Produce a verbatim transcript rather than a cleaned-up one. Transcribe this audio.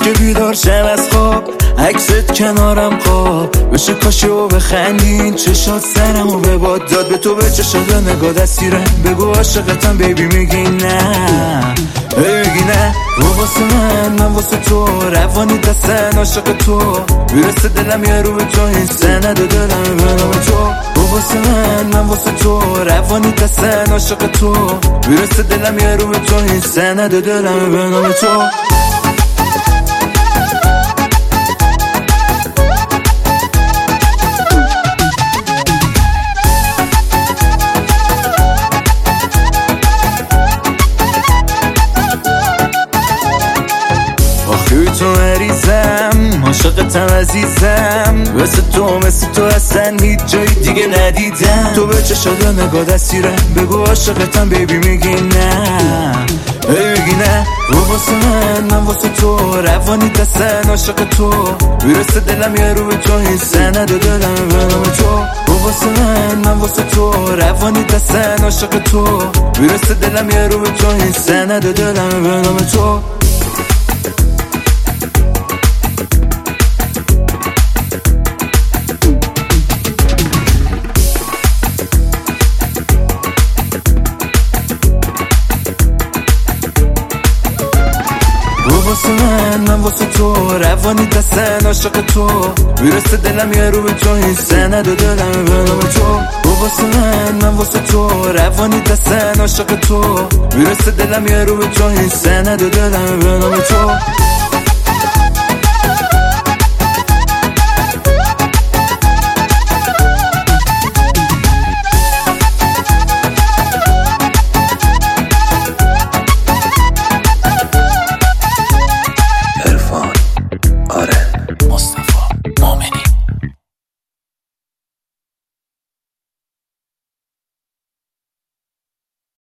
که بیدار شم از خواب، عکست کنارم خواب بشه کاشی و بخندین، چشات سرم و به باد داد، به تو به چشات نگاه دستیرم، بگو عاشقتم بیبی میگی نه، بگی نه. رو واسه من من واسه تو، روانی دستن عاشق تو، میرسه دلم یه رو به تو، این سند و دلم به نام تو. رو واسه من من واسه تو، روانی دستن عاشق تو، میرسه دلم یه رو به تو، این سند و دلم به نام تو. تو مریضم، عاشقتم عزیزم، مثل تو مثل تو اصلا هیچ جای دیگه ندیدم. تو به چشات نگاه دستیرم، بگو عاشقتم بیبی میگی نه، بگی نه. رو واسه من من واسه تو، روانی دستن عاشق تو، میرسه دلم یه رو به تو، این سند و دلم به نام تو. رو واسه من من واسه تو، روانی دستن عاشق تو، میرسه دلم یه رو به تو، این سند و دلم به نام تو. واسه من من واسه تو، روانی دستن عاشق تو، میرسه دلم یه رو به تو، این سند و دلم به نام تو. واسه من من واسه تو، روانی دستن عاشق تو، میرسه دلم یه رو به تو، این سند و دلم به نام تو.